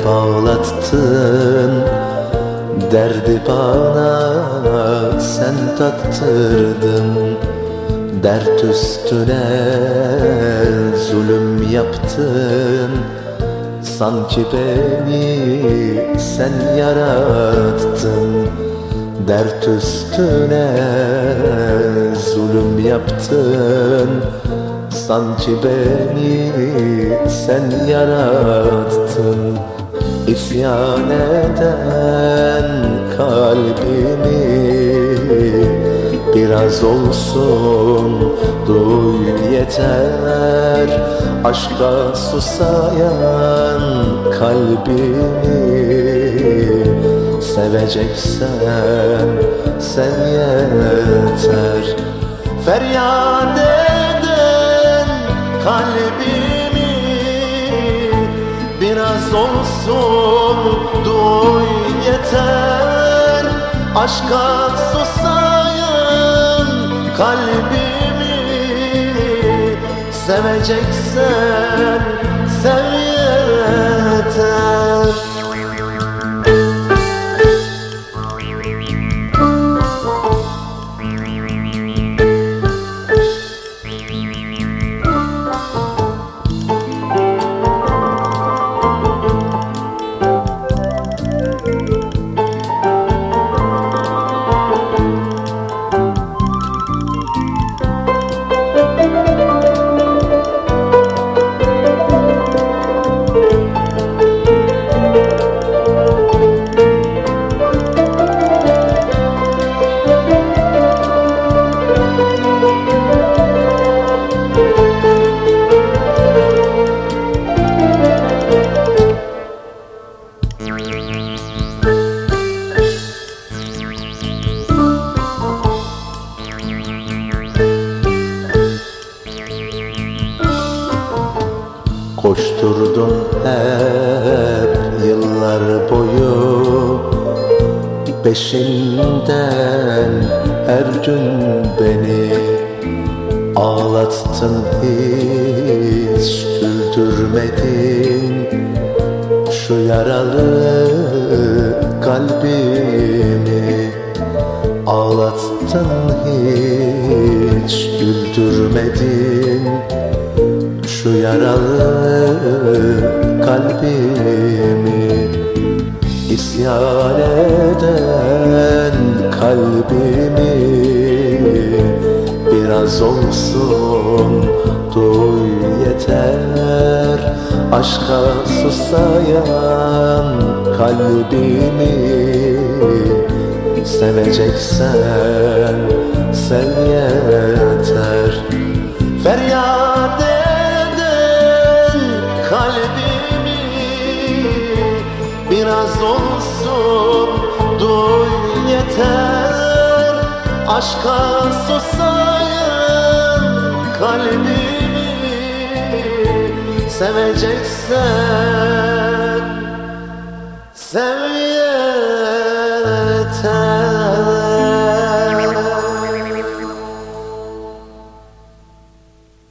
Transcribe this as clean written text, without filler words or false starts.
bağlattın, derdi bana sen tattırdın. Dert üstüne zulüm yaptın, sanki beni sen yarattın. Dert üstüne zulüm yaptın, sanki beni sen yarattın. İsyan eden kalbimi biraz olsun duy yeter. Aşka susayan kalbimi seveceksen sen yeter. Feryat eden kalbimi biraz olsun duy yeter. Aşka susayan kalbimi seveceksen sev yeter. Koşturdun hep yıllar boyu, peşinden her gün beni ağlattın, hiç güldürmedin şu yaralı kalbimi. Ağlattın, hiç güldürmedin şu yaralı kalbimi. İsyan eden kalbimi biraz olsun duy yeter. Aşka susayan kalbimi seveceksen sen yeter. Feryat eden kalbimi biraz olsun duy yeter. Aşka susayan kalbimi seveceksen